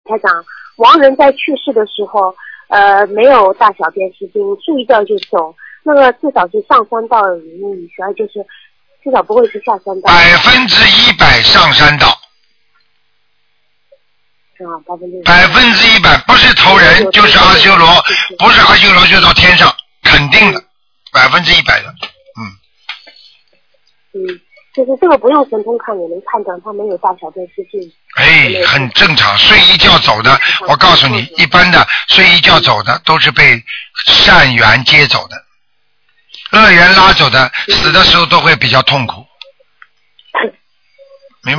台长，亡人在去世的时候，没有大小便失禁，睡一觉就走，那个至少是上三道女孩，就是至少不会是下三道。 100%上三道。100%，不是投人就是阿修罗，不是阿修罗就到天上，肯定的，100%的， 就是这个不用神通看也能判断他没有大小便失禁。 很正常，睡一觉走的，我告诉你，一般的睡一觉走的都是被善缘接走的，恶缘拉走的，死的时候都会比较痛苦。